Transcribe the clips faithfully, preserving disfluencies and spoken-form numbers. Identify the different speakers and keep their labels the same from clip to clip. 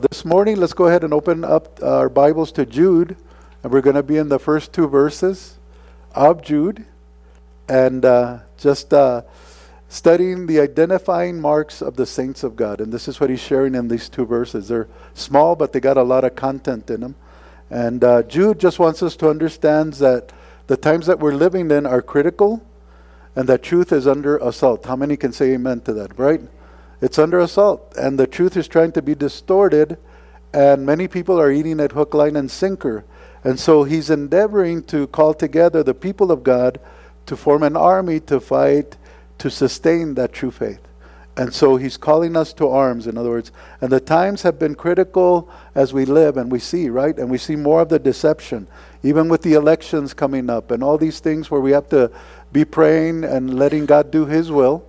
Speaker 1: This morning, let's go ahead and open up our Bibles to Jude, and we're going to be in the first two verses of Jude, and uh, just uh, studying the identifying marks of the saints of God. And this is what he's sharing in these two verses. They're small, but they got a lot of content in them. And uh, Jude just wants us to understand that the times that we're living in are critical, and that truth is under assault. How many can say amen to that, right? It's under assault, and the truth is trying to be distorted, and many people are eating it hook, line, and sinker. And so he's endeavoring to call together the people of God to form an army to fight, to sustain that true faith. And so he's calling us to arms, in other words. And the times have been critical as we live, and we see, right? And we see more of the deception, even with the elections coming up, and all these things where we have to be praying and letting God do his will.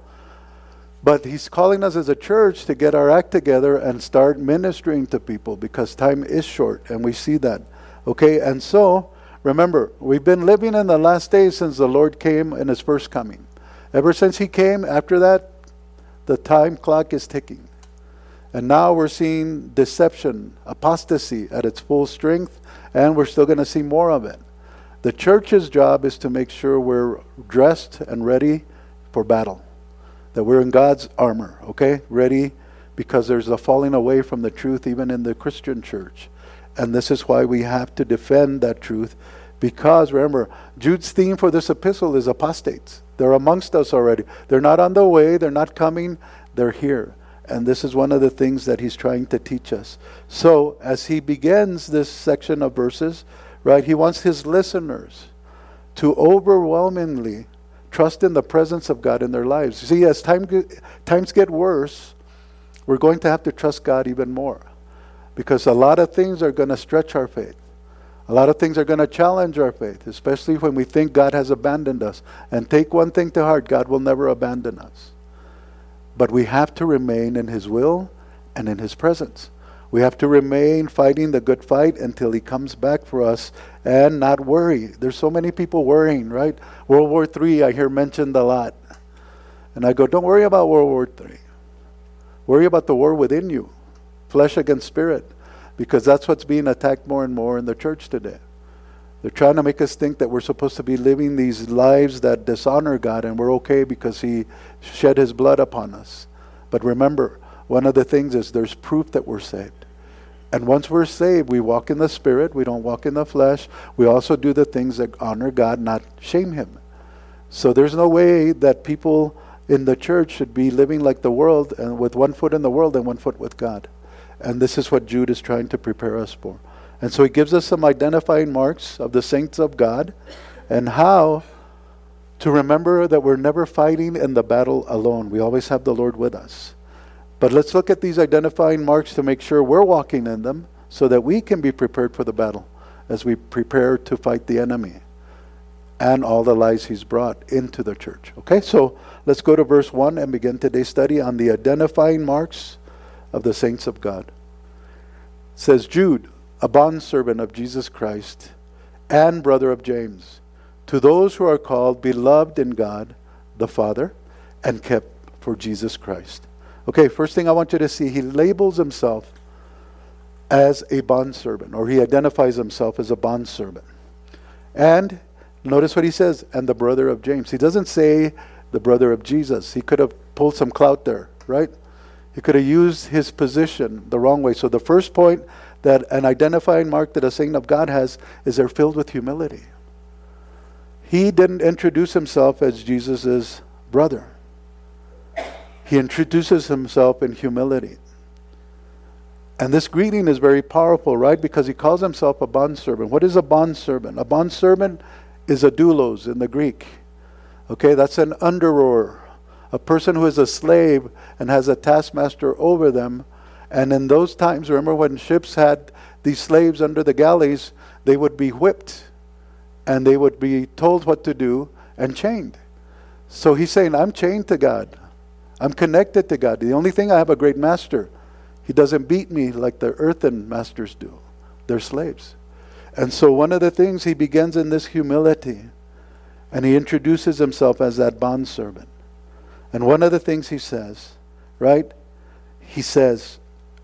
Speaker 1: But he's calling us as a church to get our act together and start ministering to people, because time is short, and we see that. Okay, and so, remember, we've been living in the last days since the Lord came in his first coming. Ever since he came, after that, the time clock is ticking. And now we're seeing deception, apostasy at its full strength, and we're still going to see more of it. The church's job is to make sure we're dressed and ready for battle. That we're in God's armor, okay? Ready, because there's a falling away from the truth even in the Christian church. And this is why we have to defend that truth. Because, remember, Jude's theme for this epistle is apostates. They're amongst us already. They're not on the way, they're not coming, they're here. And this is one of the things that he's trying to teach us. So, as he begins this section of verses, right, he wants his listeners to overwhelmingly trust in the presence of God in their lives. You see, as time times get worse, we're going to have to trust God even more. Because a lot of things are going to stretch our faith. A lot of things are going to challenge our faith, especially when we think God has abandoned us. And take one thing to heart, God will never abandon us. But we have to remain in his will and in his presence. We have to remain fighting the good fight until he comes back for us and not worry. There's so many people worrying, right? World War Three, I hear mentioned a lot. And I go, don't worry about World War Three. Worry about the war within you, flesh against spirit, because that's what's being attacked more and more in the church today. They're trying to make us think that we're supposed to be living these lives that dishonor God, and we're okay because he shed his blood upon us. But remember, one of the things is there's proof that we're saved. And once we're saved, we walk in the Spirit. We don't walk in the flesh. We also do the things that honor God, not shame him. So there's no way that people in the church should be living like the world, and with one foot in the world and one foot with God. And this is what Jude is trying to prepare us for. And so he gives us some identifying marks of the saints of God and how to remember that we're never fighting in the battle alone. We always have the Lord with us. But let's look at these identifying marks to make sure we're walking in them so that we can be prepared for the battle as we prepare to fight the enemy and all the lies he's brought into the church. Okay, so let's go to verse one and begin today's study on the identifying marks of the saints of God. It says, Jude, a bondservant of Jesus Christ and brother of James, to those who are called, beloved in God the Father, and kept for Jesus Christ. Okay, first thing I want you to see, he labels himself as a bondservant, or he identifies himself as a bondservant. And notice what he says, and the brother of James. He doesn't say the brother of Jesus. He could have pulled some clout there, right? He could have used his position the wrong way. So the first point that an identifying mark that a saint of God has is they're filled with humility. He didn't introduce himself as Jesus' brother. He introduces himself in humility. And this greeting is very powerful, right? Because he calls himself a bondservant. What is a bondservant? A bondservant is a doulos in the Greek. Okay, that's an under-rower. A person who is a slave and has a taskmaster over them. And in those times, remember when ships had these slaves under the galleys, they would be whipped. And they would be told what to do and chained. So he's saying, I'm chained to God. I'm connected to God. The only thing, I have a great master. He doesn't beat me like the earthen masters do. They're slaves. And so one of the things, he begins in this humility. And he introduces himself as that bondservant. And one of the things he says, right? He says,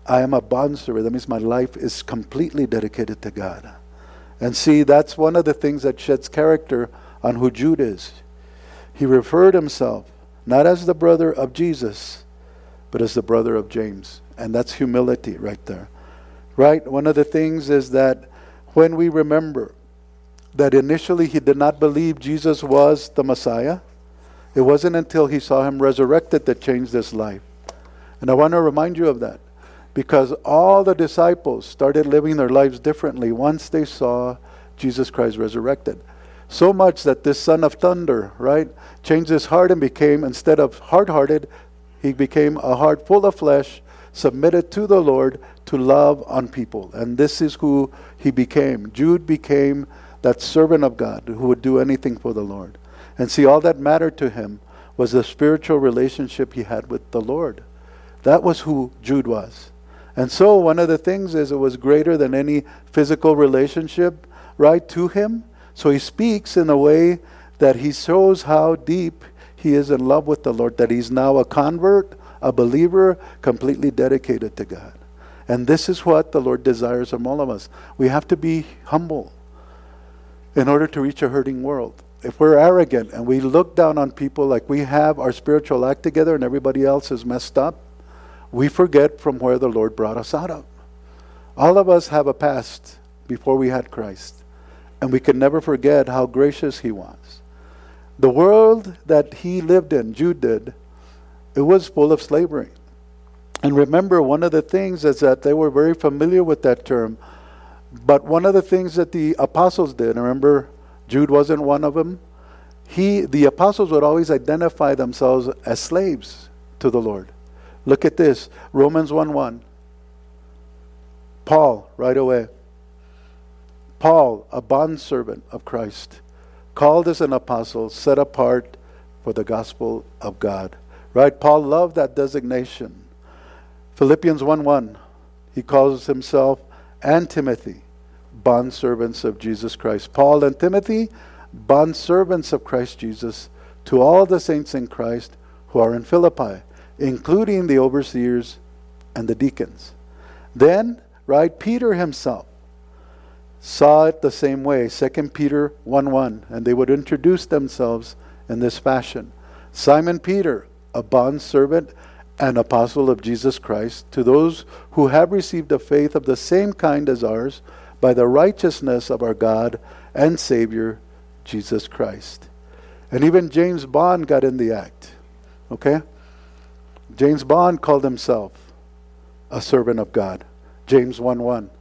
Speaker 1: I am a bondservant. That means my life is completely dedicated to God. And see, that's one of the things that sheds character on who Jude is. He referred himself not as the brother of Jesus, but as the brother of James. And that's humility right there. Right? One of the things is that when we remember that initially he did not believe Jesus was the Messiah, it wasn't until he saw him resurrected that changed his life. And I want to remind you of that, because all the disciples started living their lives differently once they saw Jesus Christ resurrected. So much that this son of thunder, right, changed his heart and became, instead of hard-hearted, he became a heart full of flesh, submitted to the Lord to love on people. And this is who he became. Jude became that servant of God who would do anything for the Lord. And see, all that mattered to him was the spiritual relationship he had with the Lord. That was who Jude was. And so one of the things is it was greater than any physical relationship, right, to him. So he speaks in a way that he shows how deep he is in love with the Lord, that he's now a convert, a believer, completely dedicated to God. And this is what the Lord desires from all of us. We have to be humble in order to reach a hurting world. If we're arrogant and we look down on people like we have our spiritual act together and everybody else is messed up, we forget from where the Lord brought us out of. All of us have a past before we had Christ, and we can never forget how gracious he was. The world that he lived in, Jude did, it was full of slavery. And remember, one of the things is that they were very familiar with that term. But one of the things that the apostles did, remember, Jude wasn't one of them. He, the apostles would always identify themselves as slaves to the Lord. Look at this, Romans one one. Paul, right away. Paul, a bondservant of Christ, called as an apostle, set apart for the gospel of God. Right? Paul loved that designation. Philippians one one, he calls himself and Timothy, bondservants of Jesus Christ. Paul and Timothy, bondservants of Christ Jesus, to all the saints in Christ who are in Philippi, including the overseers and the deacons. Then, right, Peter himself saw it the same way, Second Peter one one, and they would introduce themselves in this fashion. Simon Peter, a bondservant and apostle of Jesus Christ, to those who have received a faith of the same kind as ours, by the righteousness of our God and Savior, Jesus Christ. And even James Bond got in the act. Okay? James Bond called himself a servant of God. James one one.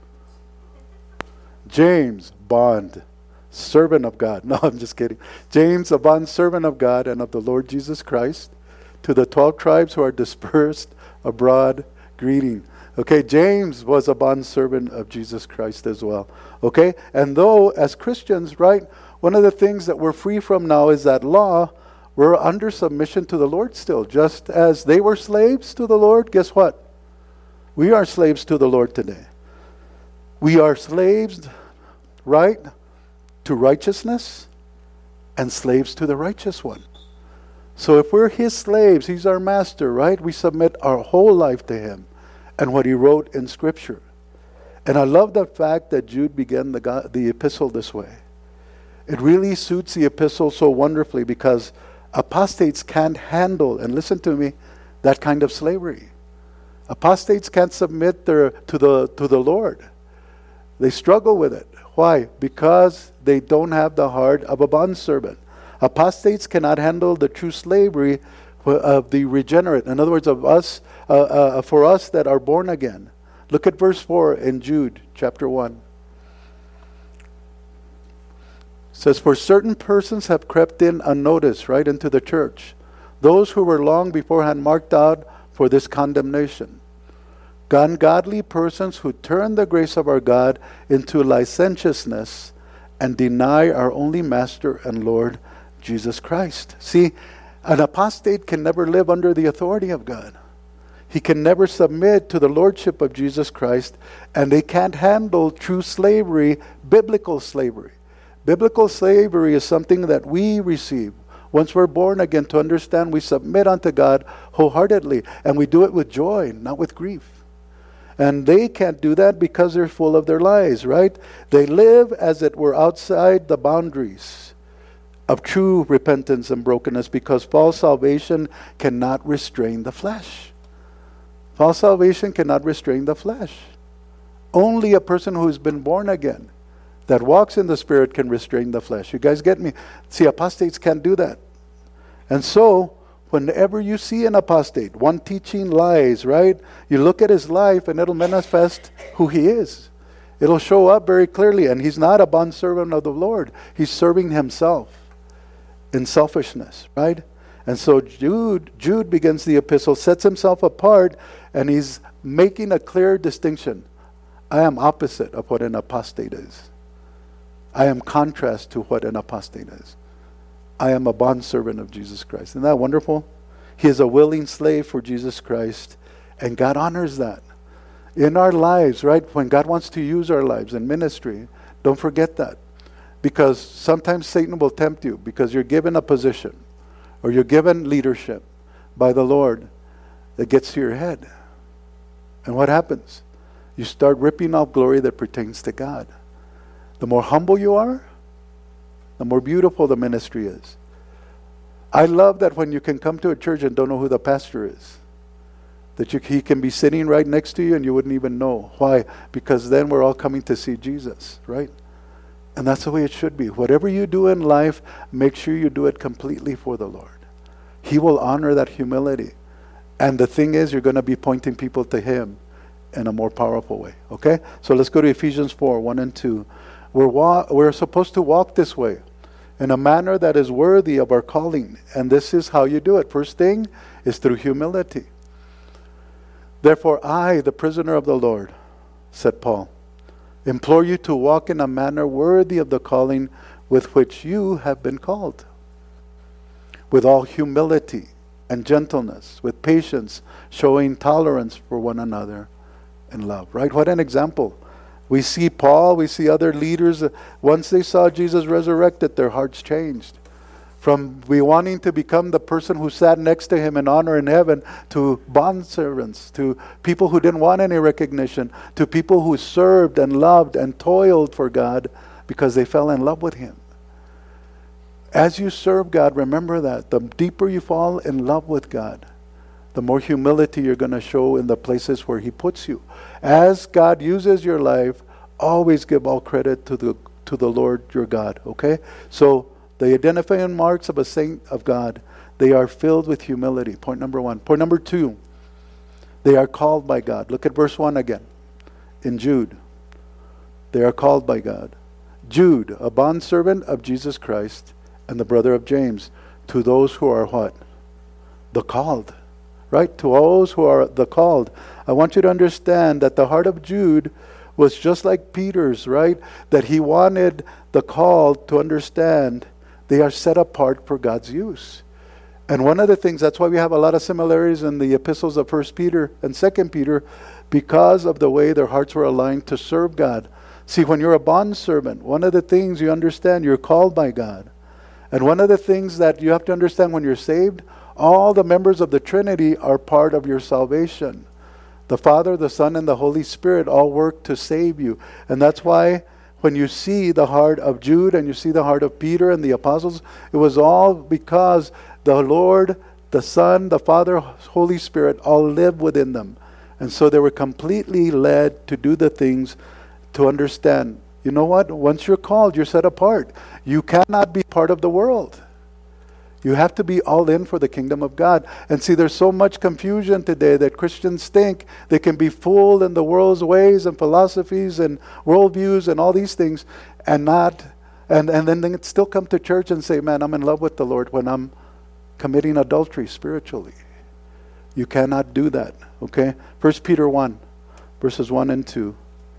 Speaker 1: James Bond, servant of God. No, I'm just kidding. James, a bond servant of God and of the Lord Jesus Christ, to the twelve tribes who are dispersed abroad, greeting. Okay, James was a bondservant of Jesus Christ as well. Okay, and though as Christians, right, one of the things that we're free from now is that law, we're under submission to the Lord still. Just as they were slaves to the Lord, guess what? We are slaves to the Lord today. We are slaves, right, to righteousness and slaves to the righteous one. So if we're his slaves, he's our master, right? We submit our whole life to him and what he wrote in Scripture. And I love the fact that Jude began the, God, the epistle this way. It really suits the epistle so wonderfully because apostates can't handle, and listen to me, that kind of slavery. Apostates can't submit their, to the to the Lord. They struggle with it. Why? Because they don't have the heart of a bondservant. Apostates cannot handle the true slavery of the regenerate. In other words, of us, uh, uh, for us that are born again. Look at verse four in Jude chapter one. It says, for certain persons have crept in unnoticed, right, into the church. Those who were long beforehand marked out for this condemnation. Ungodly persons who turn the grace of our God into licentiousness and deny our only Master and Lord, Jesus Christ. See, an apostate can never live under the authority of God. He can never submit to the lordship of Jesus Christ, and they can't handle true slavery, biblical slavery. Biblical slavery is something that we receive once we're born again to understand we submit unto God wholeheartedly, and we do it with joy, not with grief. And they can't do that because they're full of their lies, right? They live as it were outside the boundaries of true repentance and brokenness, because false salvation cannot restrain the flesh. False salvation cannot restrain the flesh. Only a person who's been born again, that walks in the Spirit, can restrain the flesh. You guys get me? See, apostates can't do that. And so, whenever you see an apostate, one teaching lies, right? You look at his life and it'll manifest who he is. It'll show up very clearly. And he's not a bondservant of the Lord. He's serving himself in selfishness, right? And so Jude, Jude begins the epistle, sets himself apart, and he's making a clear distinction. I am opposite of what an apostate is. I am contrast to what an apostate is. I am a bondservant of Jesus Christ. Isn't that wonderful? He is a willing slave for Jesus Christ, and God honors that. In our lives, right, when God wants to use our lives in ministry, don't forget that. Because sometimes Satan will tempt you because you're given a position or you're given leadership by the Lord that gets to your head. And what happens? You start ripping off glory that pertains to God. The more humble you are, the more beautiful the ministry is. I love that when you can come to a church and don't know who the pastor is. That you, he can be sitting right next to you and you wouldn't even know. Why? Because then we're all coming to see Jesus, right? And that's the way it should be. Whatever you do in life, make sure you do it completely for the Lord. He will honor that humility. And the thing is, you're going to be pointing people to Him in a more powerful way. Okay? So let's go to Ephesians four, one and two. We're, wa- we're supposed to walk this way in a manner that is worthy of our calling. And this is how you do it. First thing is through humility. Therefore, I, the prisoner of the Lord, said Paul, implore you to walk in a manner worthy of the calling with which you have been called, with all humility and gentleness, with patience, showing tolerance for one another in love. Right? What an example. We see Paul, we see other leaders, once they saw Jesus resurrected, their hearts changed. From be wanting to become the person who sat next to him in honor in heaven, to bondservants, to people who didn't want any recognition, to people who served and loved and toiled for God because they fell in love with Him. As you serve God, remember that the deeper you fall in love with God, the more humility you're going to show in the places where He puts you. As God uses your life, always give all credit to the to the Lord your God. Okay? So the identifying marks of a saint of God, they are filled with humility. Point number one. Point number two, they are called by God. Look at verse one again in Jude. They are called by God. Jude, a bondservant of Jesus Christ and the brother of James, to those who are what? The called. Right? To those who are the called. I want you to understand that the heart of Jude was just like Peter's, right? That he wanted the called to understand they are set apart for God's use. And one of the things, that's why we have a lot of similarities in the epistles of First Peter and Second Peter, because of the way their hearts were aligned to serve God. See, when you're a bondservant, one of the things you understand, you're called by God. And one of the things that you have to understand when you're saved, all the members of the Trinity are part of your salvation. The Father, the Son, and the Holy Spirit all work to save you. And that's why when you see the heart of Jude and you see the heart of Peter and the apostles, it was all because the Lord, the Son, the Father, Holy Spirit all live within them. And so they were completely led to do the things to understand. You know what? Once you're called, you're set apart. You cannot be part of the world. You have to be all in for the kingdom of God. And see, there's so much confusion today that Christians think they can be fooled in the world's ways and philosophies and worldviews and all these things and not, and, and then they still come to church and say, man, I'm in love with the Lord when I'm committing adultery spiritually. You cannot do that, okay? First Peter one, verses one and two.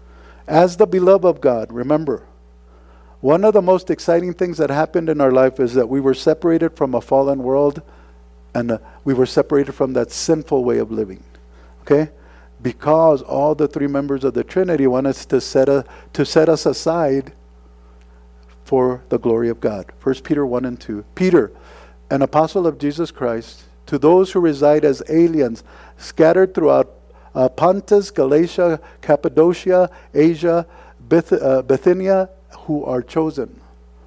Speaker 1: As the beloved of God, remember, one of the most exciting things that happened in our life is that we were separated from a fallen world, and uh, we were separated from that sinful way of living. Okay? Because all the three members of the Trinity want us to set, a, to set us aside for the glory of God. First Peter one and two. Peter, an apostle of Jesus Christ, to those who reside as aliens, scattered throughout uh, Pontus, Galatia, Cappadocia, Asia, Bith- uh, Bithynia, who are chosen,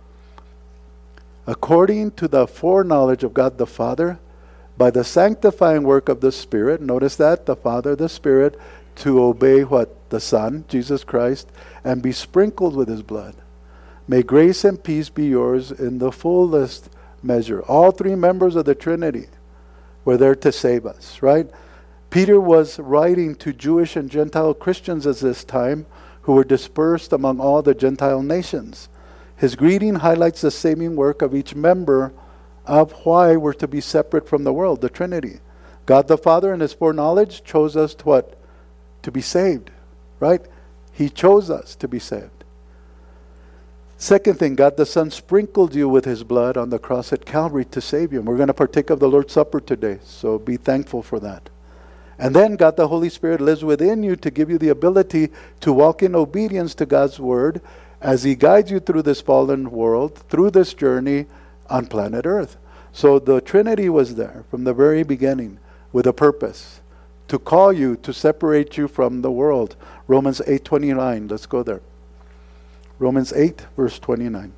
Speaker 1: according to the foreknowledge of God the Father, by the sanctifying work of the Spirit. Notice that, the Father, the Spirit, to obey what? The Son, Jesus Christ, and be sprinkled with His blood. May grace and peace be yours in the fullest measure. All three members of the Trinity were there to save us, right? Peter was writing to Jewish and Gentile Christians at this time who were dispersed among all the Gentile nations. His greeting highlights the saving work of each member of why we're to be separate from the world, the Trinity. God the Father in His foreknowledge chose us to what? To be saved, right? He chose us to be saved. Second thing, God the Son sprinkled you with His blood on the cross at Calvary to save you. And we're going to partake of the Lord's Supper today, so be thankful for that. And then God the Holy Spirit lives within you to give you the ability to walk in obedience to God's Word as He guides you through this fallen world, through this journey on planet Earth. So the Trinity was there from the very beginning with a purpose, to call you, to separate you from the world. Romans eight twenty-nine, let's go there. Romans eight, verse twenty-nine.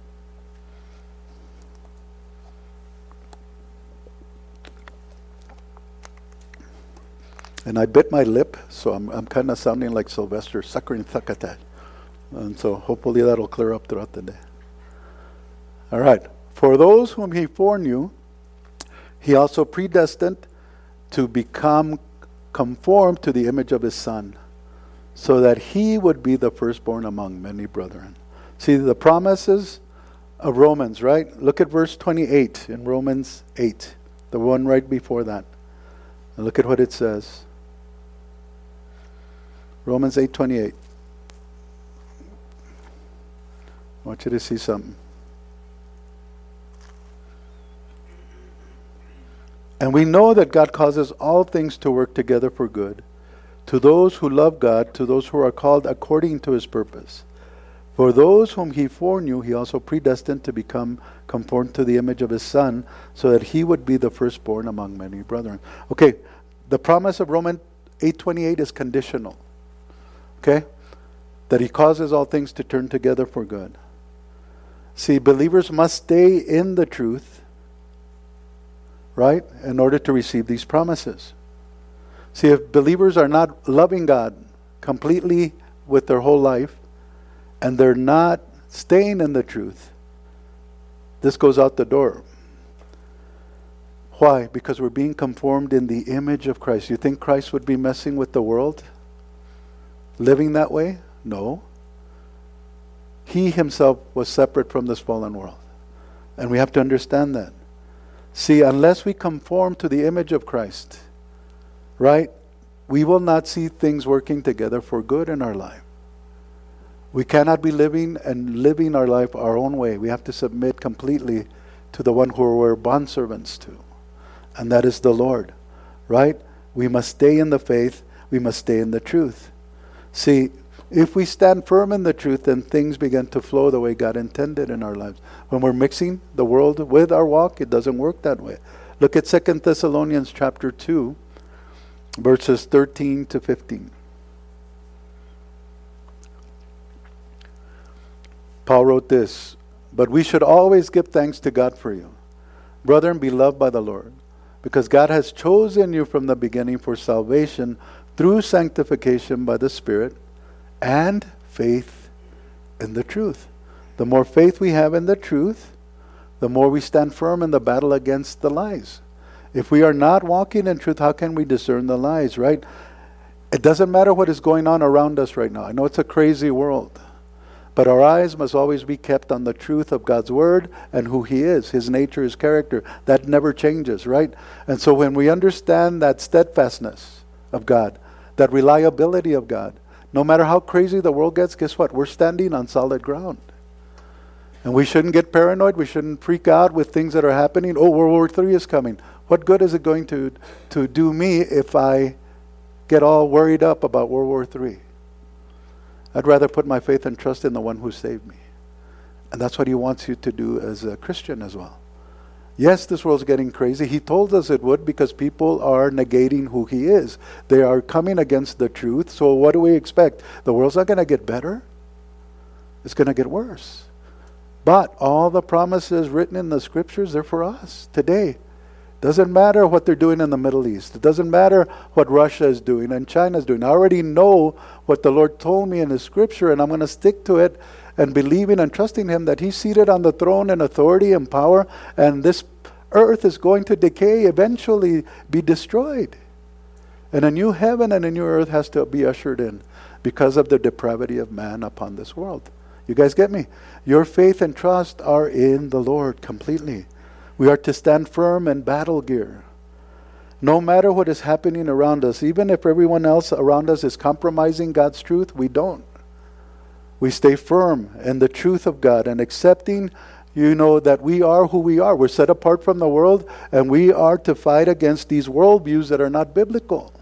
Speaker 1: And I bit my lip, so I'm I'm kind of sounding like Sylvester, suckering thakatat. And so hopefully that'll clear up throughout the day. All right. For those whom He foreknew, He also predestined to become conformed to the image of His Son, so that He would be the firstborn among many brethren. See the promises of Romans, right? Look at verse twenty-eight in Romans eight, the one right before that. And look at what it says. Romans eight twenty-eight. I want you to see something. And we know that God causes all things to work together for good, to those who love God, to those who are called according to His purpose. For those whom He foreknew, He also predestined to become conformed to the image of His Son, so that He would be the firstborn among many brethren. Okay, the promise of Romans eight twenty-eight is conditional. Okay? That He causes all things to turn together for good. See, believers must stay in the truth, right, in order to receive these promises. See, if believers are not loving God completely with their whole life, and they're not staying in the truth, this goes out the door. Why? Because we're being conformed in the image of Christ. You think Christ would be messing with the world? Living that way? No. He Himself was separate from this fallen world. And we have to understand that. See, unless we conform to the image of Christ, right, we will not see things working together for good in our life. We cannot be living and living our life our own way. We have to submit completely to the one who we're bondservants to. And that is the Lord, right? We must stay in the faith. We must stay in the truth. See, if we stand firm in the truth, then things begin to flow the way God intended in our lives. When we're mixing the world with our walk, it doesn't work that way. Look at Second Thessalonians chapter two, verses thirteen to fifteen. Paul wrote this, "But we should always give thanks to God for you, brethren, beloved by the Lord, because God has chosen you from the beginning for salvation through sanctification by the Spirit and faith in the truth." The more faith we have in the truth, the more we stand firm in the battle against the lies. If we are not walking in truth, how can we discern the lies, right? It doesn't matter what is going on around us right now. I know it's a crazy world. But our eyes must always be kept on the truth of God's Word and who He is, His nature, His character. That never changes, right? And so when we understand that steadfastness of God, that reliability of God, no matter how crazy the world gets, guess what? We're standing on solid ground. And we shouldn't get paranoid. We shouldn't freak out with things that are happening. Oh, World War Three is coming. What good is it going to, to do me if I get all worried up about World War Three? I'd rather put my faith and trust in the one who saved me. And that's what He wants you to do as a Christian as well. Yes, this world's getting crazy. He told us it would because people are negating who he is. They are coming against the truth. So what do we expect? The world's not going to get better. It's going to get worse. But all the promises written in the scriptures, they're for us today. Doesn't matter what they're doing in the Middle East. It doesn't matter what Russia is doing and China is doing. I already know what the Lord told me in His scripture, and I'm going to stick to it and believing and trusting Him that He's seated on the throne in authority and power, and this earth is going to decay, eventually be destroyed. And a new heaven and a new earth has to be ushered in because of the depravity of man upon this world. You guys get me? Your faith and trust are in the Lord completely. We are to stand firm in battle gear. No matter what is happening around us, even if everyone else around us is compromising God's truth, we don't. We stay firm in the truth of God and accepting, you know, that we are who we are. We're set apart from the world, and we are to fight against these worldviews that are not biblical.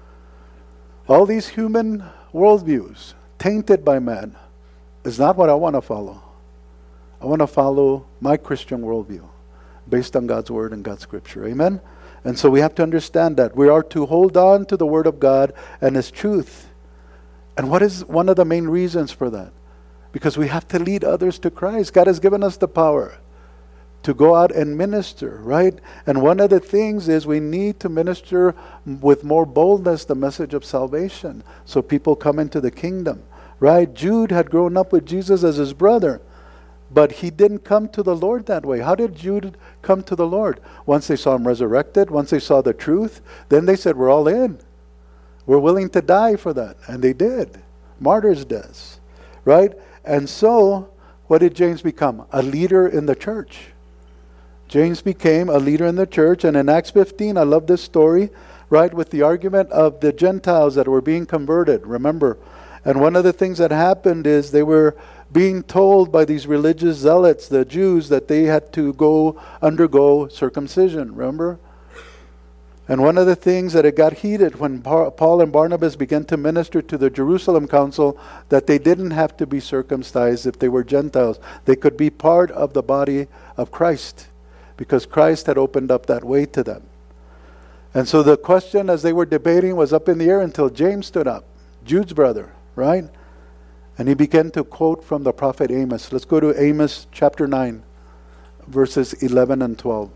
Speaker 1: All these human worldviews, tainted by man, is not what I want to follow. I want to follow my Christian worldview based on God's word and God's scripture. Amen? And so we have to understand that. We are to hold on to the word of God and His truth. And what is one of the main reasons for that? Because we have to lead others to Christ. God has given us the power to go out and minister, right? And one of the things is we need to minister with more boldness the message of salvation so people come into the kingdom, right? Jude had grown up with Jesus as his brother, but he didn't come to the Lord that way. How did Jude come to the Lord? Once they saw Him resurrected, once they saw the truth, then they said, we're all in. We're willing to die for that. And they did. Martyrs' deaths, right? And so, what did James become? A leader in the church. James became a leader in the church. And in Acts fifteen, I love this story, right? With the argument of the Gentiles that were being converted. Remember? And one of the things that happened is they were being told by these religious zealots, the Jews, that they had to go undergo circumcision. Remember? And one of the things that it got heated when Paul and Barnabas began to minister to the Jerusalem council, that they didn't have to be circumcised if they were Gentiles. They could be part of the body of Christ because Christ had opened up that way to them. And so the question as they were debating was up in the air until James stood up, Jude's brother, right? And he began to quote from the prophet Amos. Let's go to Amos chapter nine, verses eleven and twelve.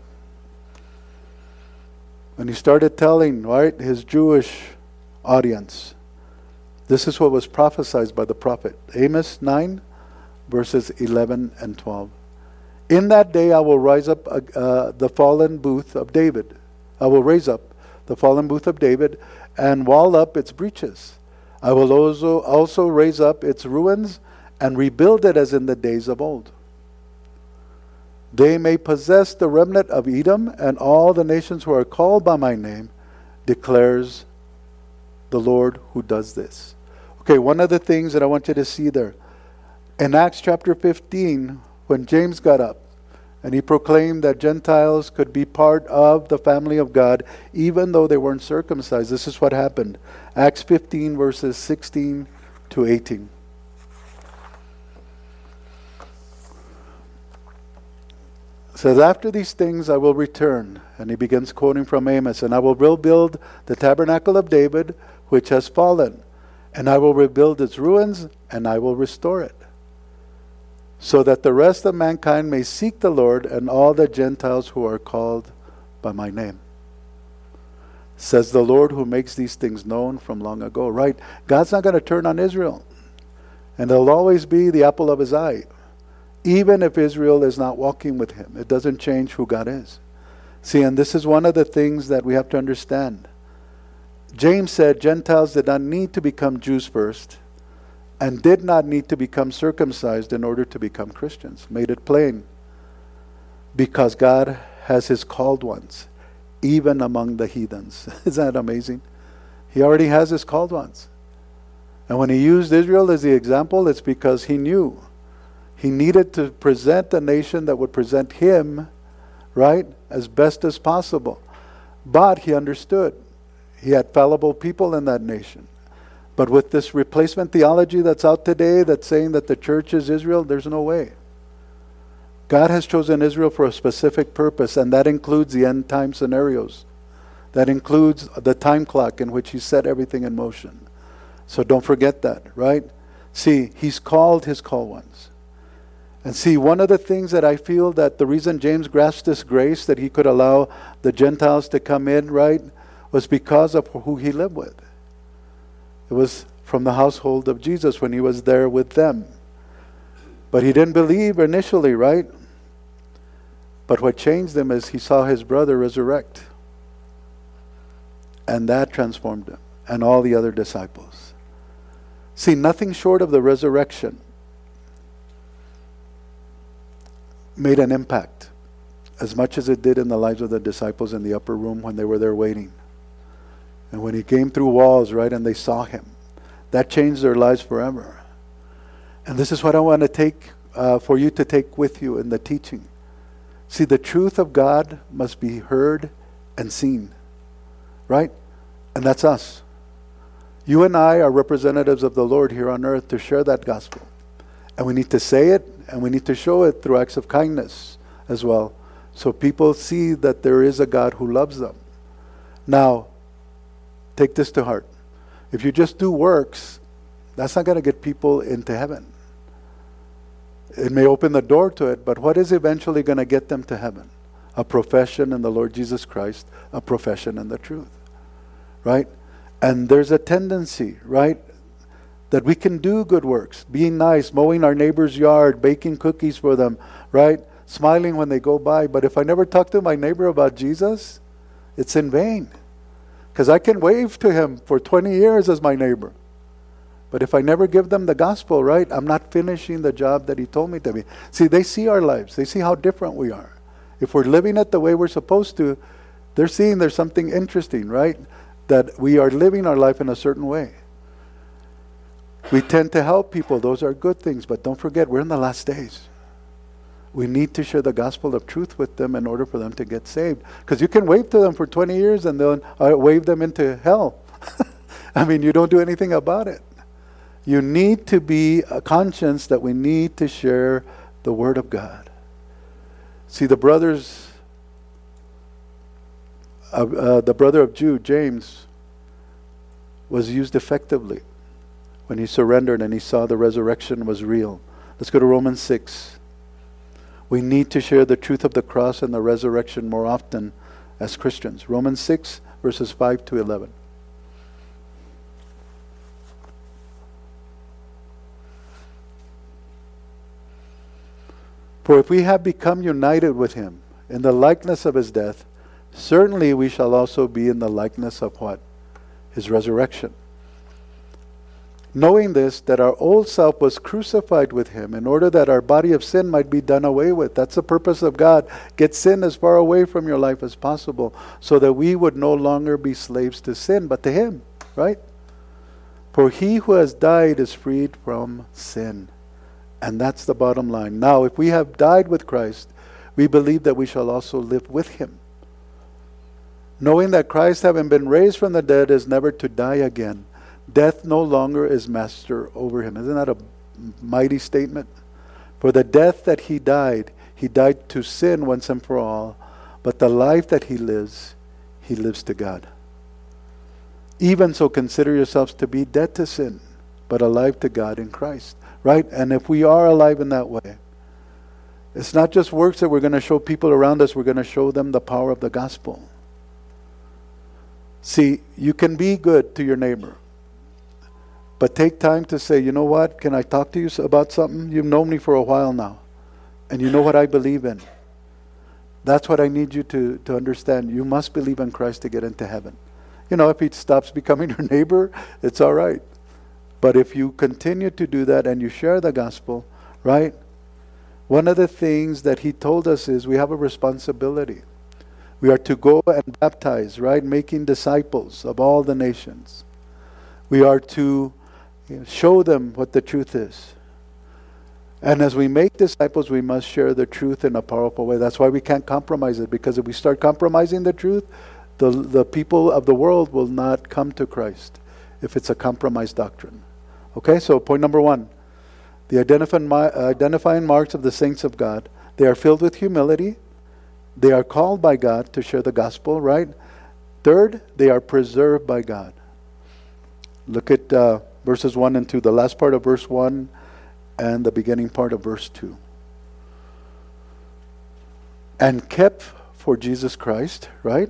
Speaker 1: And he started telling, right, his Jewish audience, this is what was prophesied by the prophet. Amos nine, verses eleven and twelve. In that day I will rise up uh, the fallen booth of David. I will raise up the fallen booth of David and wall up its breaches. I will also, also raise up its ruins and rebuild it as in the days of old. They may possess the remnant of Edom and all the nations who are called by my name, declares the Lord who does this. Okay, one of the things that I want you to see there. In Acts chapter fifteen, when James got up and he proclaimed that Gentiles could be part of the family of God even though they weren't circumcised, this is what happened. Acts fifteen, verses sixteen to eighteen. It says, after these things I will return, and he begins quoting from Amos, and I will rebuild the tabernacle of David, which has fallen, and I will rebuild its ruins, and I will restore it, so that the rest of mankind may seek the Lord and all the Gentiles who are called by my name. Says the Lord who makes these things known from long ago. Right? God's not going to turn on Israel. And they'll always be the apple of His eye. Even if Israel is not walking with Him. It doesn't change who God is. See, and this is one of the things that we have to understand. James said Gentiles did not need to become Jews first, and did not need to become circumcised in order to become Christians. Made it plain. Because God has His called ones, even among the heathens. Isn't that amazing? He already has His called ones. And when He used Israel as the example, it's because He knew He needed to present a nation that would present Him, right, as best as possible. But He understood. He had fallible people in that nation. But with this replacement theology that's out today that's saying that the church is Israel, there's no way. God has chosen Israel for a specific purpose, and that includes the end time scenarios. That includes the time clock in which He set everything in motion. So don't forget that, right? See, He's called His called ones. And see, one of the things that I feel that the reason James grasped this grace that he could allow the Gentiles to come in, right, was because of who he lived with. It was from the household of Jesus when he was there with them. But he didn't believe initially, right? But what changed him is he saw his brother resurrect. And that transformed him and all the other disciples. See, nothing short of the resurrection made an impact as much as it did in the lives of the disciples in the upper room when they were there waiting. And when he came through walls, right, and they saw him, that changed their lives forever. And this is what I want to take uh, for you to take with you in the teaching. See, the truth of God must be heard and seen, right? And that's us. You and I are representatives of the Lord here on earth to share that gospel. And we need to say it, and we need to show it through acts of kindness as well, so people see that there is a God who loves them. Now, take this to heart. If you just do works, that's not going to get people into heaven. It may open the door to it, but what is eventually going to get them to heaven? A profession in the Lord Jesus Christ, a profession in the truth. Right? And there's a tendency, right, that we can do good works, being nice, mowing our neighbor's yard, baking cookies for them, right? Smiling when they go by. But if I never talk to my neighbor about Jesus, it's in vain. Because I can wave to him for twenty years as my neighbor. But if I never give them the gospel, right, I'm not finishing the job that he told me to be. See, they see our lives. They see how different we are. If we're living it the way we're supposed to, they're seeing there's something interesting, right? That we are living our life in a certain way. We tend to help people. Those are good things. But don't forget, we're in the last days. We need to share the gospel of truth with them in order for them to get saved. Because you can wave to them for twenty years and then uh, wave them into hell. I mean, you don't do anything about it. You need to be a conscience that we need to share the word of God. See, the brothers, uh, uh, the brother of Jude, James, was used effectively when he surrendered and he saw the resurrection was real. Let's go to Romans six. We need to share the truth of the cross and the resurrection more often as Christians. Romans six, verses five to eleven. For if we have become united with him in the likeness of his death, certainly we shall also be in the likeness of what? His resurrection. Knowing this, that our old self was crucified with him in order that our body of sin might be done away with. That's the purpose of God. Get sin as far away from your life as possible so that we would no longer be slaves to sin, but to him, right? For he who has died is freed from sin. And that's the bottom line. Now, if we have died with Christ, we believe that we shall also live with him. Knowing that Christ, having been raised from the dead, is never to die again. Death no longer is master over him. Isn't that a mighty statement? For the death that he died, he died to sin once and for all. But the life that he lives, he lives to God. Even so, consider yourselves to be dead to sin, but alive to God in Christ. Right? And if we are alive in that way, it's not just works that we're going to show people around us, we're going to show them the power of the gospel. See, you can be good to your neighbor, but take time to say, you know what, can I talk to you about something? You've known me for a while now, and you know what I believe in. That's what I need you to, to understand. You must believe in Christ to get into heaven. You know, if he stops becoming your neighbor, it's all right. But if you continue to do that and you share the gospel, right? One of the things that he told us is we have a responsibility. We are to go and baptize, right? Making disciples of all the nations. We are to you know, show them what the truth is. And as we make disciples, we must share the truth in a powerful way. That's why we can't compromise it, because if we start compromising the truth, the, the people of the world will not come to Christ if it's a compromised doctrine. Okay, so point number one, the identifying, identifying marks of the saints of God. they are filled with humility. They are called by God to share the gospel, right? Third, they are preserved by God. Look at uh, verses one and two, the last part of verse one and the beginning part of verse two. And kept for Jesus Christ, right?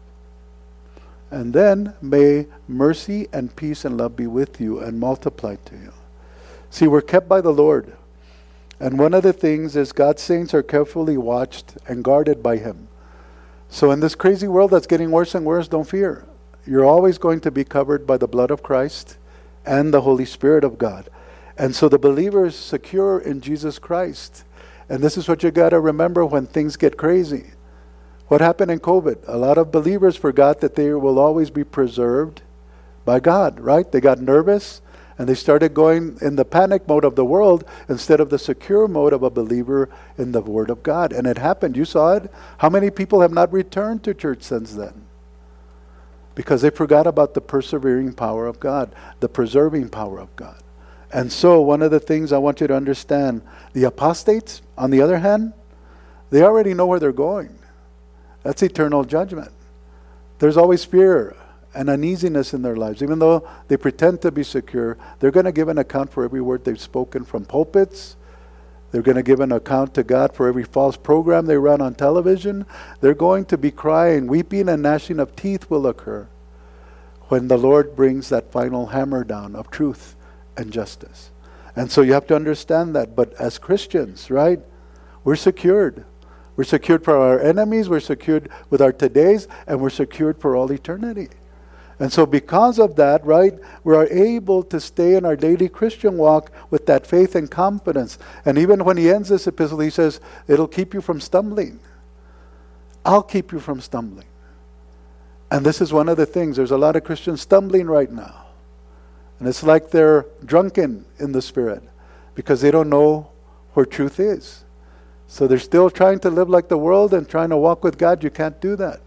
Speaker 1: And then may mercy and peace and love be with you and multiplied to you. See, we're kept by the Lord. And one of the things is God's saints are carefully watched and guarded by Him. So in this crazy world that's getting worse and worse, don't fear. You're always going to be covered by the blood of Christ and the Holy Spirit of God. And so the believer is secure in Jesus Christ. And this is what you got to remember when things get crazy. What happened in COVID? A lot of believers forgot that they will always be preserved by God, right? They got nervous and they started going in the panic mode of the world instead of the secure mode of a believer in the Word of God. And it happened. You saw it. How many people have not returned to church since then? Because they forgot about the persevering power of God, the preserving power of God. And so one of the things I want you to understand, the apostates, on the other hand, they already know where they're going. That's eternal judgment. There's always fear and uneasiness in their lives. Even though they pretend to be secure, they're going to give an account for every word they've spoken from pulpits. They're going to give an account to God for every false program they run on television. They're going to be crying, weeping and gnashing of teeth will occur when the Lord brings that final hammer down of truth and justice. And so you have to understand that. But as Christians, right, we're secured. We're secured for our enemies, we're secured with our todays, and we're secured for all eternity. And so because of that, right, we are able to stay in our daily Christian walk with that faith and confidence. And even when he ends this epistle, he says, it'll keep you from stumbling. I'll keep you from stumbling. And this is one of the things. There's a lot of Christians stumbling right now. And it's like they're drunken in the Spirit because they don't know where truth is. So they're still trying to live like the world and trying to walk with God. You can't do that.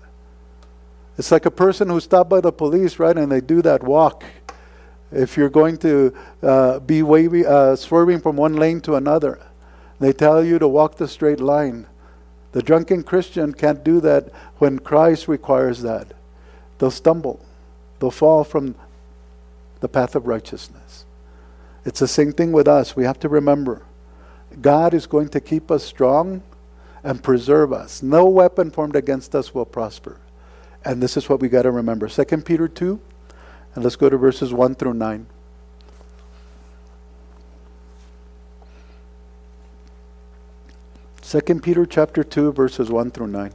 Speaker 1: It's like a person who's stopped by the police, right, and they do that walk. If you're going to uh, be wavy, uh, swerving from one lane to another, they tell you to walk the straight line. The drunken Christian can't do that when Christ requires that. They'll stumble. They'll fall from the path of righteousness. It's the same thing with us. We have to remember, God is going to keep us strong and preserve us. No weapon formed against us will prosper. And this is what we got to remember. Second Peter two, and let's go to verses one through nine. Second Peter chapter two, verses one through nine.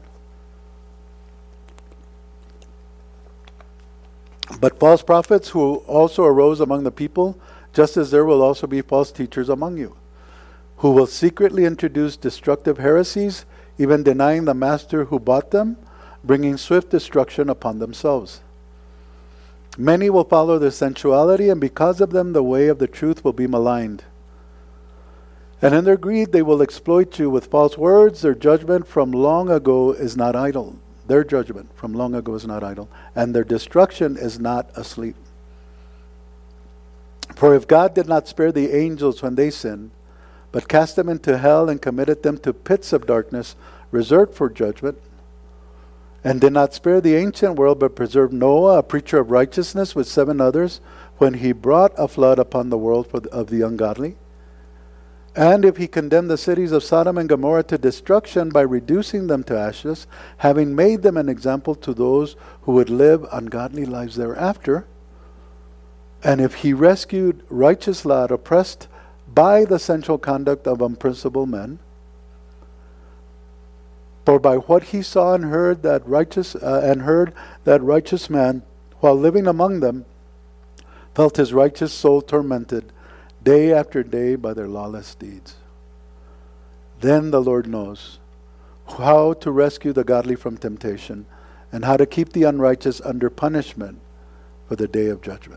Speaker 1: But false prophets who also arose among the people, just as there will also be false teachers among you, who will secretly introduce destructive heresies, even denying the master who bought them, bringing swift destruction upon themselves. Many will follow their sensuality, and because of them the way of the truth will be maligned. And in their greed they will exploit you with false words. Their judgment from long ago is not idle. Their judgment from long ago is not idle, and their destruction is not asleep. For if God did not spare the angels when they sinned, but cast them into hell and committed them to pits of darkness reserved for judgment, and did not spare the ancient world, but preserved Noah, a preacher of righteousness, with seven others, when he brought a flood upon the world for the, of the ungodly. And if he condemned the cities of Sodom and Gomorrah to destruction by reducing them to ashes, having made them an example to those who would live ungodly lives thereafter, and if he rescued righteous Lot, oppressed by the sensual conduct of unprincipled men, for by what he saw and heard that righteous uh, and heard that righteous man, while living among them, felt his righteous soul tormented day after day by their lawless deeds. Then the Lord knows how to rescue the godly from temptation, and how to keep the unrighteous under punishment for the day of judgment.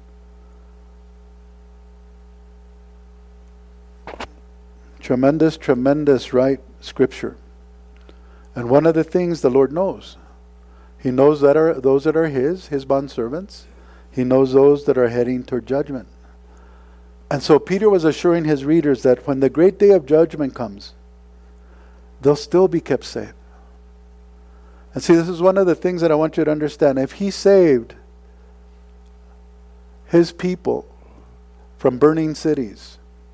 Speaker 1: Tremendous, tremendous, right, scripture. And one of the things the Lord knows, He knows that are those that are His, His bondservants. He knows those that are heading toward judgment. And so Peter was assuring his readers that when the great day of judgment comes, they'll still be kept safe. And see, this is one of the things that I want you to understand. If he saved his people from burning cities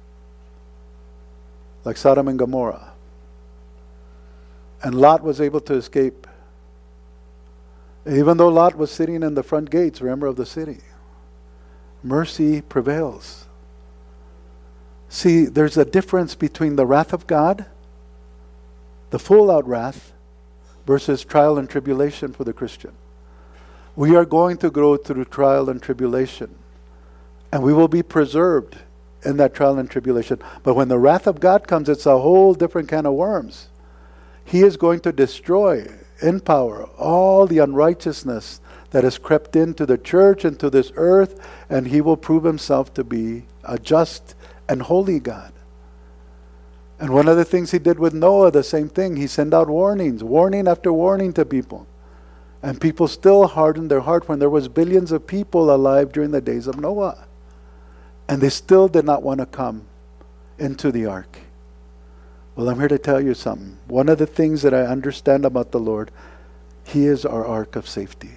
Speaker 1: like Sodom and Gomorrah, and Lot was able to escape, even though Lot was sitting in the front gates, remember, of the city, mercy prevails. See, there's a difference between the wrath of God, the full-out wrath, versus trial and tribulation for the Christian. We are going to go through trial and tribulation, and we will be preserved in that trial and tribulation. But when the wrath of God comes, it's a whole different kind of worms. He is going to destroy in power all the unrighteousness that has crept into the church and to this earth, and he will prove himself to be a just and holy God. And one of the things he did with Noah, the same thing. He sent out warnings, warning after warning to people. And people still hardened their heart when there was billions of people alive during the days of Noah. And they still did not want to come into the ark. Well, I'm here to tell you something. One of the things that I understand about the Lord, he is our ark of safety.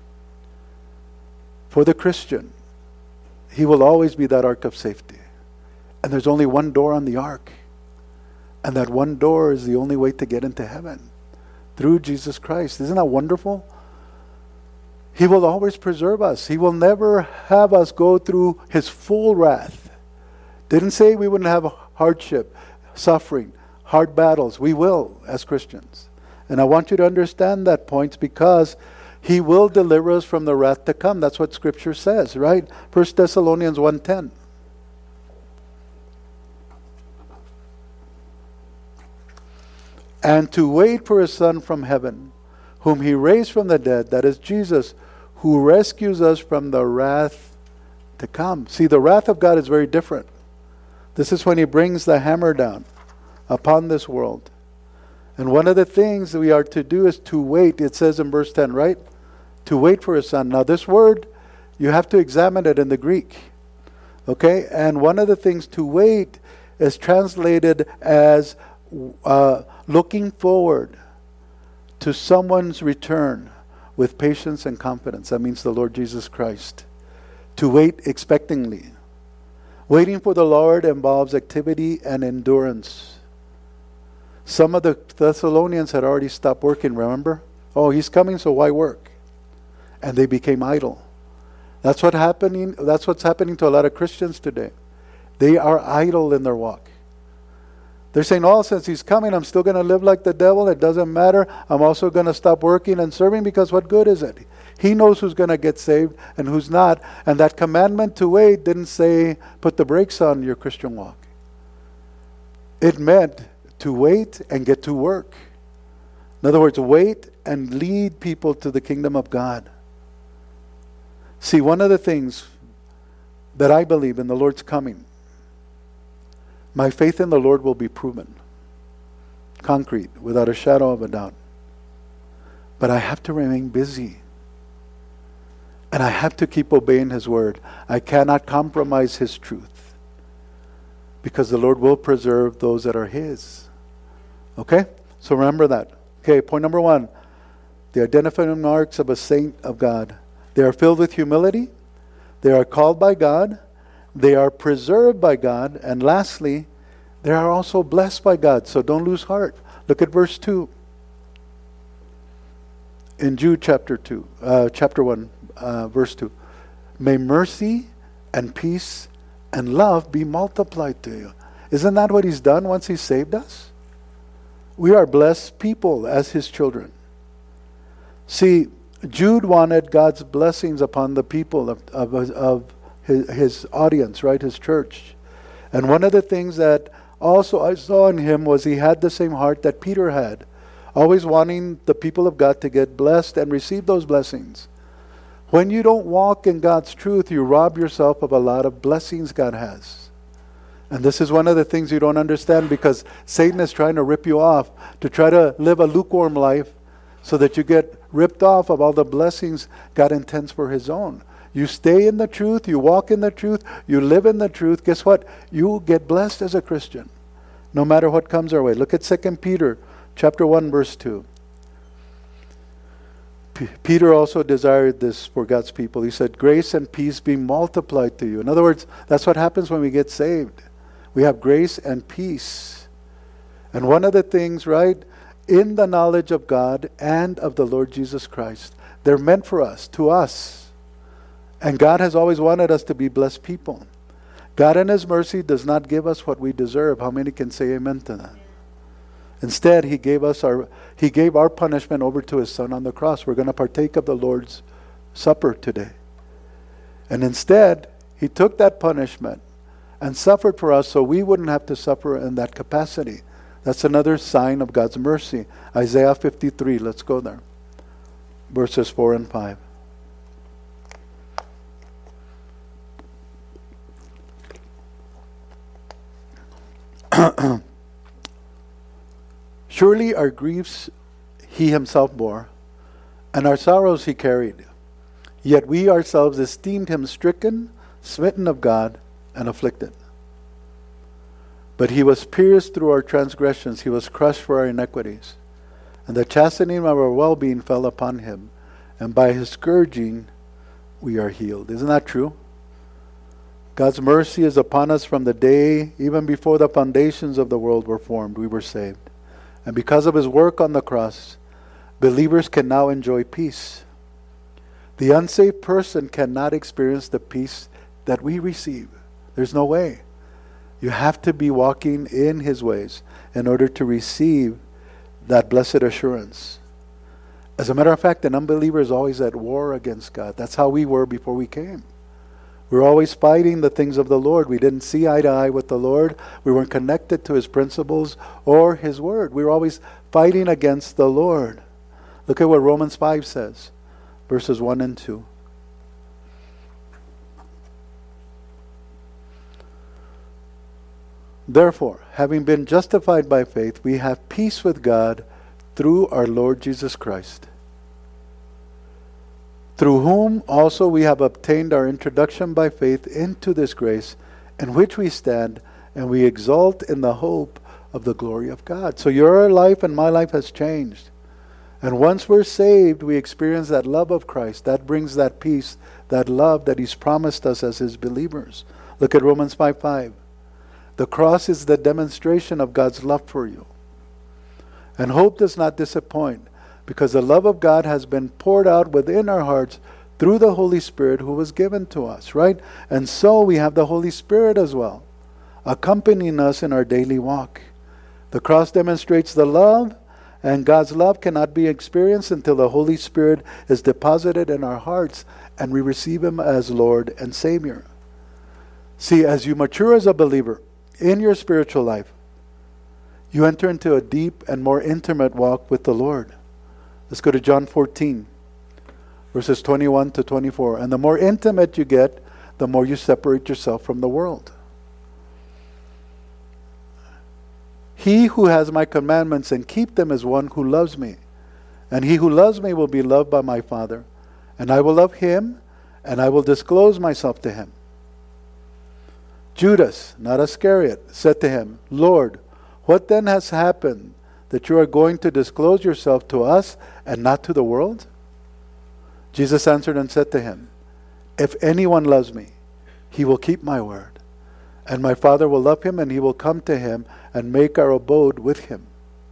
Speaker 1: For the Christian, he will always be that ark of safety. And there's only one door on the ark. And that one door is the only way to get into heaven, through Jesus Christ. Isn't that wonderful? He will always preserve us. He will never have us go through his full wrath. Didn't say we wouldn't have hardship, suffering, hard battles. We will as Christians. And I want you to understand that point, because he will deliver us from the wrath to come. That's what Scripture says, right? First Thessalonians one ten. And to wait for his Son from heaven, whom he raised from the dead, that is Jesus, who rescues us from the wrath to come. See, the wrath of God is very different. This is when he brings the hammer down upon this world. And one of the things that we are to do is to wait. It says in verse ten, right? To wait for his Son. Now this word, you have to examine it in the Greek. Okay? And one of the things, to wait, is translated as uh, looking forward to someone's return with patience and confidence. That means the Lord Jesus Christ. To wait expectantly. Waiting for the Lord involves activity and endurance. Some of the Thessalonians had already stopped working, remember? Oh, he's coming, so why work? And they became idle. That's what happening. That's what's happening to a lot of Christians today. They are idle in their walk. They're saying, oh, since he's coming, I'm still going to live like the devil. It doesn't matter. I'm also going to stop working and serving, because what good is it? He knows who's going to get saved and who's not. And that commandment to wait didn't say put the brakes on your Christian walk. It meant to wait and get to work. In other words, wait and lead people to the kingdom of God. See, one of the things that I believe in the Lord's coming, my faith in the Lord will be proven, concrete, without a shadow of a doubt. But I have to remain busy. And I have to keep obeying his word. I cannot compromise his truth, because the Lord will preserve those that are his. Okay? So remember that. Okay, point number one. The identifying marks of a saint of God. They are filled with humility. They are called by God. They are preserved by God. And lastly, they are also blessed by God. So don't lose heart. Look at verse two. In Jude chapter two, uh, chapter one, uh, verse two. May mercy and peace and love be multiplied to you. Isn't that what he's done once he saved us? We are blessed people as his children. See, Jude wanted God's blessings upon the people of, of, of his, his audience, right? His church. And one of the things that also I saw in him was he had the same heart that Peter had. Always wanting the people of God to get blessed and receive those blessings. When you don't walk in God's truth, you rob yourself of a lot of blessings God has. And this is one of the things you don't understand, because Satan is trying to rip you off, to try to live a lukewarm life so that you get ripped off of all the blessings God intends for his own. You stay in the truth, you walk in the truth, you live in the truth. Guess what? You get blessed as a Christian, no matter what comes our way. Look at Second Peter chapter one, verse two. P- Peter also desired this for God's people. He said, grace and peace be multiplied to you. In other words, that's what happens when we get saved. We have grace and peace. And one of the things, right, in the knowledge of God and of the Lord Jesus Christ, they're meant for us, to us. And God has always wanted us to be blessed people. God in His mercy does not give us what we deserve. How many can say amen to that? Instead, He gave us our He gave our punishment over to His Son on the cross. We're going to partake of the Lord's Supper today. And instead, He took that punishment and suffered for us so we wouldn't have to suffer in that capacity. That's another sign of God's mercy. Isaiah fifty-three, let's go there. Verses four and five. Surely our griefs He Himself bore, and our sorrows He carried. Yet we ourselves esteemed Him stricken, smitten of God, and afflicted. But He was pierced through our transgressions, He was crushed for our iniquities. And the chastening of our well-being fell upon Him, and by His scourging we are healed. Isn't that true? God's mercy is upon us from the day, even before the foundations of the world were formed, we were saved. And because of His work on the cross, believers can now enjoy peace. The unsaved person cannot experience the peace that we receive. There's no way. You have to be walking in His ways in order to receive that blessed assurance. As a matter of fact, an unbeliever is always at war against God. That's how we were before we came. We were always fighting the things of the Lord. We didn't see eye to eye with the Lord. We weren't connected to His principles or His word. We were always fighting against the Lord. Look at what Romans five says, verses one and two. Therefore, having been justified by faith, we have peace with God through our Lord Jesus Christ, through whom also we have obtained our introduction by faith into this grace in which we stand, and we exult in the hope of the glory of God. So your life and my life has changed. And once we're saved, we experience that love of Christ. That brings that peace, that love that He's promised us as His believers. Look at Romans five five. The cross is the demonstration of God's love for you. And hope does not disappoint, because the love of God has been poured out within our hearts through the Holy Spirit who was given to us, right? And so we have the Holy Spirit as well, accompanying us in our daily walk. The cross demonstrates the love, and God's love cannot be experienced until the Holy Spirit is deposited in our hearts and we receive Him as Lord and Savior. See, as you mature as a believer in your spiritual life, you enter into a deep and more intimate walk with the Lord. Let's go to John fourteen, verses twenty-one to twenty-four. And the more intimate you get, the more you separate yourself from the world. He who has my commandments and keep them is one who loves me. And he who loves me will be loved by my Father. And I will love him, and I will disclose myself to him. Judas, not Iscariot, said to him, Lord, what then has happened that you are going to disclose yourself to us and not to the world? Jesus answered and said to him, if anyone loves me, he will keep my word. And my Father will love him, and he will come to him and make our abode with him.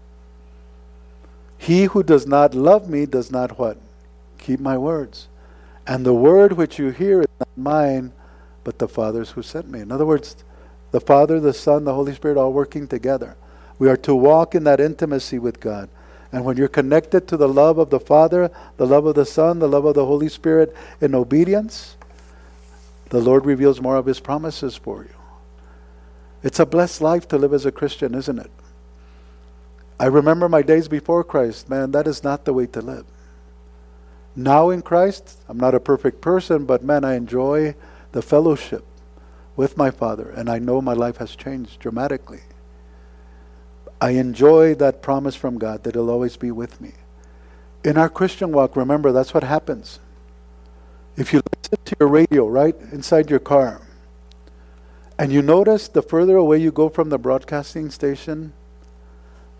Speaker 1: He who does not love me does not what? Keep my words. And the word which you hear is not mine, but the Father's who sent me. In other words, the Father, the Son, the Holy Spirit all working together. We are to walk in that intimacy with God. And when you're connected to the love of the Father, the love of the Son, the love of the Holy Spirit in obedience, the Lord reveals more of His promises for you. It's a blessed life to live as a Christian, isn't it? I remember my days before Christ. Man, that is not the way to live. Now in Christ, I'm not a perfect person, but man, I enjoy the fellowship with my Father, and I know my life has changed dramatically. I enjoy that promise from God that He'll always be with me. In our Christian walk, remember, that's what happens. If you listen to your radio, right, inside your car, and you notice the further away you go from the broadcasting station,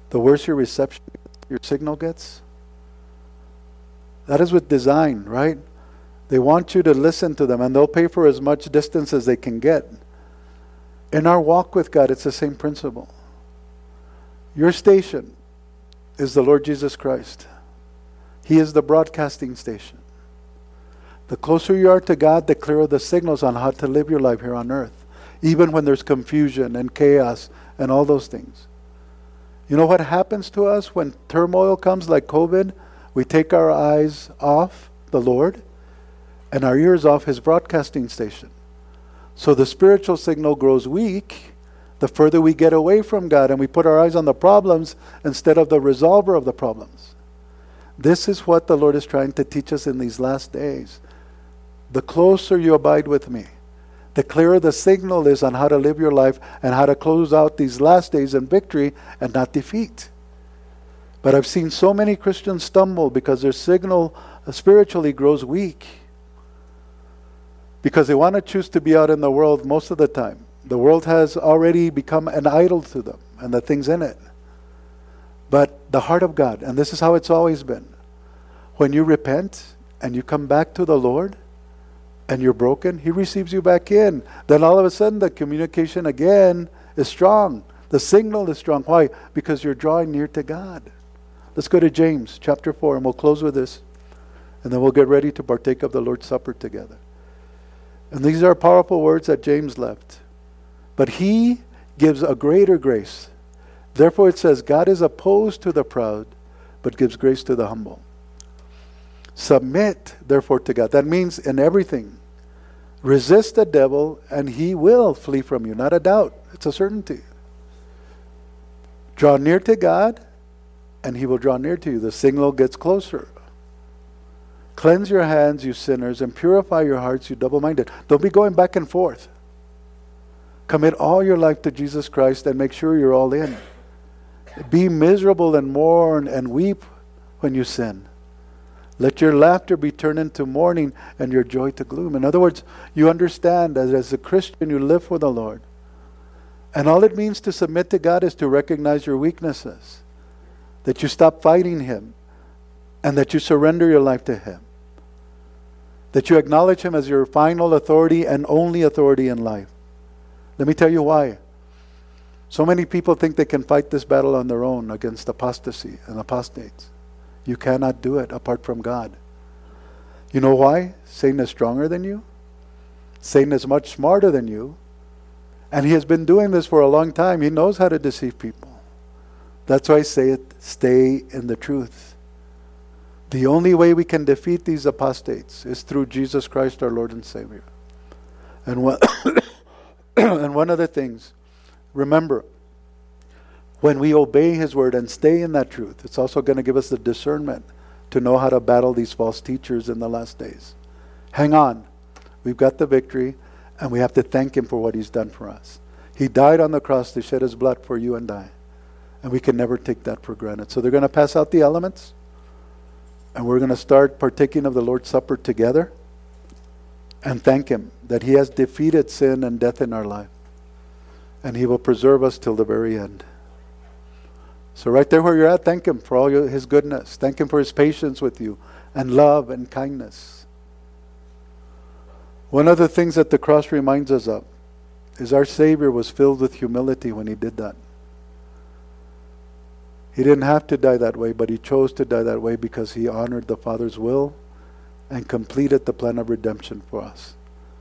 Speaker 1: the worse your reception, your signal gets. That is with design, right? They want you to listen to them, and they'll pay for as much distance as they can get. In our walk with God, it's the same principle. Your station is the Lord Jesus Christ. He is the broadcasting station. The closer you are to God, the clearer the signals on how to live your life here on earth, even when there's confusion and chaos and all those things. You know what happens to us when turmoil comes like COVID? We take our eyes off the Lord and our ears off His broadcasting station. So the spiritual signal grows weak the further we get away from God and we put our eyes on the problems instead of the resolver of the problems. This is what the Lord is trying to teach us in these last days. The closer you abide with me, the clearer the signal is on how to live your life and how to close out these last days in victory and not defeat. But I've seen so many Christians stumble because their signal spiritually grows weak. Because they want to choose to be out in the world most of the time. The world has already become an idol to them and the things in it. But the heart of God, and this is how it's always been, when you repent and you come back to the Lord and you're broken, He receives you back in. Then all of a sudden the communication again is strong. The signal is strong. Why? Because you're drawing near to God. Let's go to James chapter four and we'll close with this. And then we'll get ready to partake of the Lord's Supper together. And these are powerful words that James left. But He gives a greater grace. Therefore it says, God is opposed to the proud, but gives grace to the humble. Submit, therefore, to God. That means in everything. Resist the devil, and he will flee from you. Not a doubt. It's a certainty. Draw near to God, and He will draw near to you. The signal gets closer. Cleanse your hands, you sinners, and purify your hearts, you double-minded. Don't be going back and forth. Commit all your life to Jesus Christ and make sure you're all in. Be miserable and mourn and weep when you sin. Let your laughter be turned into mourning and your joy to gloom. In other words, you understand that as a Christian you live for the Lord. And all it means to submit to God is to recognize your weaknesses. That you stop fighting Him. And that you surrender your life to Him. That you acknowledge Him as your final authority and only authority in life. Let me tell you why. So many people think they can fight this battle on their own against apostasy and apostates. You cannot do it apart from God. You know why? Satan is stronger than you. Satan is much smarter than you. And he has been doing this for a long time. He knows how to deceive people. That's why I say it, stay in the truth. The only way we can defeat these apostates is through Jesus Christ our Lord and Savior. And one, and one of the things, remember, when we obey His word and stay in that truth, it's also going to give us the discernment to know how to battle these false teachers in the last days. Hang on. We've got the victory, and we have to thank Him for what He's done for us. He died on the cross to shed His blood for you and I. And we can never take that for granted. So they're going to pass out the elements, and we're going to start partaking of the Lord's Supper together and thank Him that He has defeated sin and death in our life. And He will preserve us till the very end. So right there where you're at, thank Him for all your, His goodness. Thank Him for His patience with you and love and kindness. One of the things that the cross reminds us of is our Savior was filled with humility when He did that. He didn't have to die that way, but He chose to die that way because He honored the Father's will and completed the plan of redemption for us.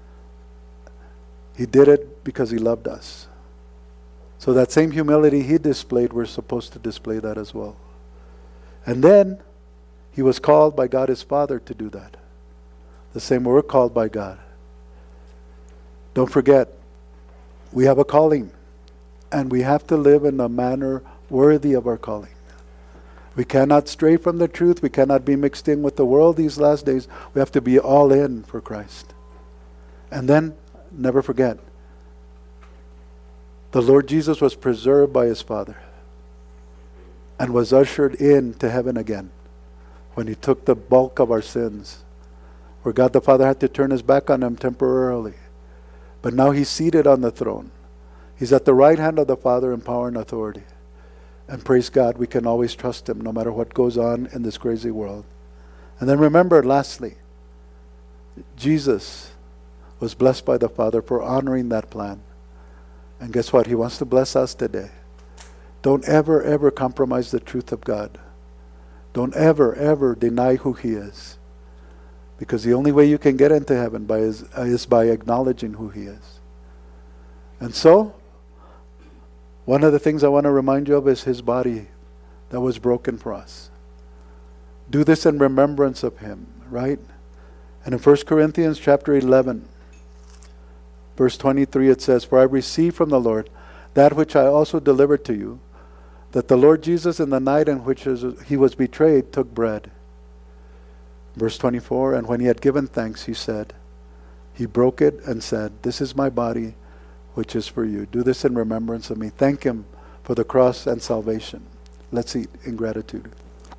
Speaker 1: He did it because He loved us. So that same humility He displayed, we're supposed to display that as well. And then He was called by God His Father to do that. The same way we're called by God. Don't forget, we have a calling, and we have to live in a manner worthy of our calling. We cannot stray from the truth. We cannot be mixed in with the world these last days. We have to be all in for Christ. And then, never forget, the Lord Jesus was preserved by His Father and was ushered into heaven again when He took the bulk of our sins, where God the Father had to turn His back on Him temporarily. But now He's seated on the throne. He's at the right hand of the Father in power and authority. And praise God, we can always trust Him no matter what goes on in this crazy world. And then remember, lastly, Jesus was blessed by the Father for honoring that plan. And guess what? He wants to bless us today. Don't ever, ever compromise the truth of God. Don't ever, ever deny who He is. Because the only way you can get into heaven by is, uh, is by acknowledging who He is. And so, one of the things I want to remind you of is His body that was broken for us. Do this in remembrance of Him, right? And in First Corinthians chapter eleven, verse twenty-three, it says, "For I received from the Lord that which I also delivered to you, that the Lord Jesus in the night in which He was betrayed took bread." Verse twenty-four, "And when He had given thanks, He said, He broke it and said, 'This is my body, which is for you. Do this in remembrance of me.'" Thank Him for the cross and salvation. Let's eat in gratitude.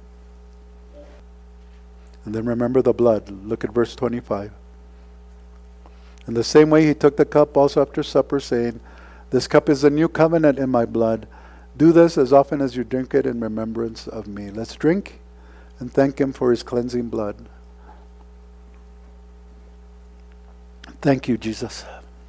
Speaker 1: And then remember the blood. Look at verse twenty-five. "In the same way He took the cup also after supper, saying, 'This cup is the new covenant in my blood. Do this as often as you drink it in remembrance of me.'" Let's drink and thank Him for His cleansing blood. Thank you, Jesus.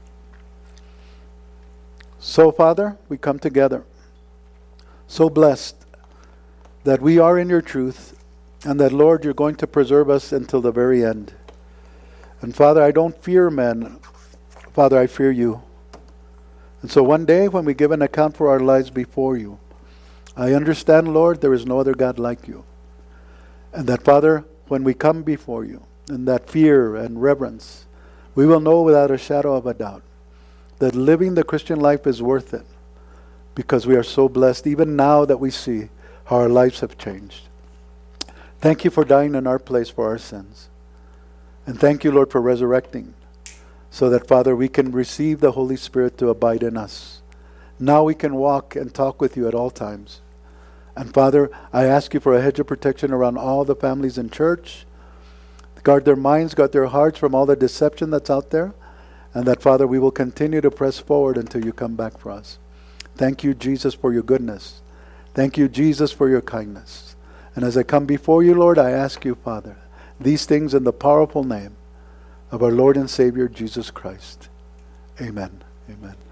Speaker 1: So, Father, we come together, so blessed that we are in your truth, and that, Lord, you're going to preserve us until the very end. And Father, I don't fear men. Father, I fear you. And so one day when we give an account for our lives before you, I understand, Lord, there is no other God like you. And that, Father, when we come before you, in that fear and reverence, we will know without a shadow of a doubt that living the Christian life is worth it, because we are so blessed, even now that we see how our lives have changed. Thank you for dying in our place for our sins. And thank you, Lord, for resurrecting, so that, Father, we can receive the Holy Spirit to abide in us. Now we can walk and talk with you at all times. And Father, I ask you for a hedge of protection around all the families in church. Guard their minds, guard their hearts from all the deception that's out there. And that, Father, we will continue to press forward until you come back for us. Thank you, Jesus, for your goodness. Thank you, Jesus, for your kindness. And as I come before you, Lord, I ask you, Father, these things in the powerful name of our Lord and Savior, Jesus Christ. Amen. Amen.